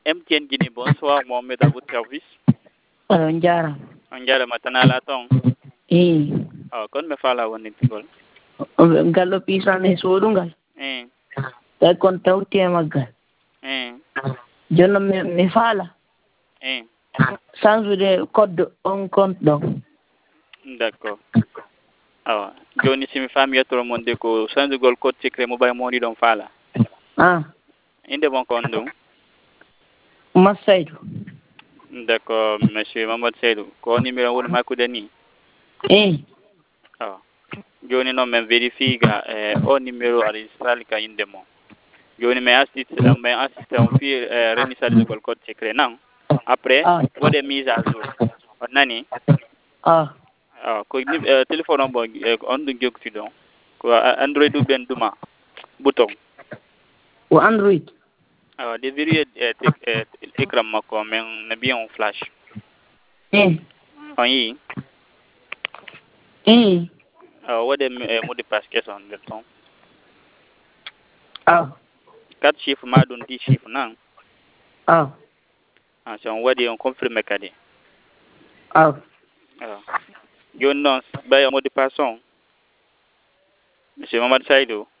MTN Guinée, bonsoir, Mohamed à votre service. Njara. Njara matana la tong. Kon me fala woni tigol. Gallo pisane sodungal. Eh. Ta kon tawti magal. Jonno me fala. Changer code on compte donc. D'accord. Joni simi fami yetoro mon de ko changer gol code secret mobile money don fala. Inde bon kon dum. Massaidou. D'accord, monsieur Mamadou Seydou. Ko numéro woni makko dani? Joni non men vérifie ga o numéro enregistré ka inde mo. Joni me assiste on fi remisal gol code secret nan. Après, wode mise à jour. On nani? Ko téléphone on on du jokti don. Ko Android ou ben duma bouton. Ou Android. De verrouiller écran mako men na bien on flash. On yi. Wode mot de passe question de ton. 4 chiffres ma don 10 chiffres nan. Si on wadi on confirme kadi. Joni non bay mot de passe on. Monsieur Mamadou Saïdou.